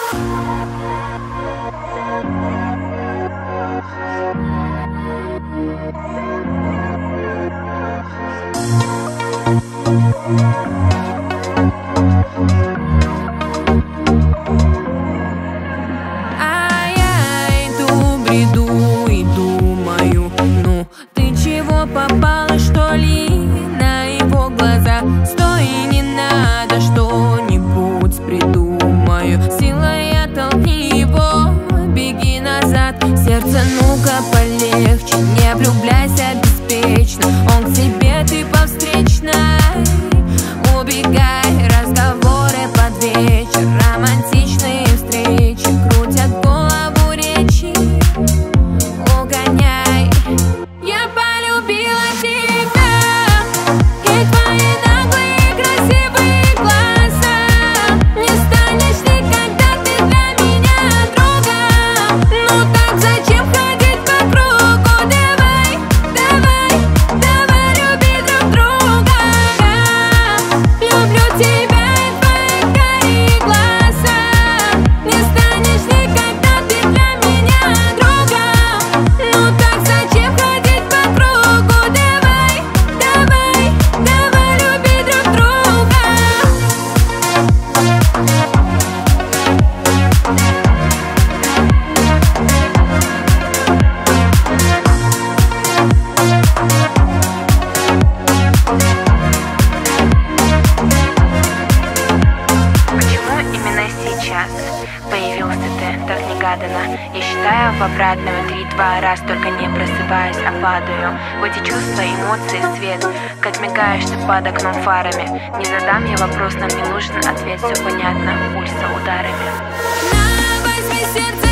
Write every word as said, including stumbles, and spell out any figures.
А я иду, бреду и думаю: ну, ты чего попала, что ли, на его глаза? Стой, не надо, что-нибудь придумаю. Силой оттолкни его, беги назад. Сердце, ну-ка полегче, не влюбляйся беспечно. Он к тебе, ты по встречной. Убегай, разговоры под вечер, романтичные встречи крутят голову речи. Угоняй. Я полюбила тебя и твои наглые красивые глаза. Не станешь никогда ты для меня другом. Ну так зачем ходить по кругу? Давай, давай, давай люби друг друга. Я люблю тебя и твои карие глаза. Не станешь никогда ты для меня другом. Ну так зачем ходить по кругу? Давай, давай, давай люби друг друга. Почему именно сейчас появился ты так негаданно? Я считаю в обратную три-два раз, только не просыпаюсь, а падаю в эти чувства, эмоции, свет. Как мигаешь ты под окном фарами. Не задам я вопрос, нам не нужен ответ, все понятно, пульса ударами. На, возьми сердце.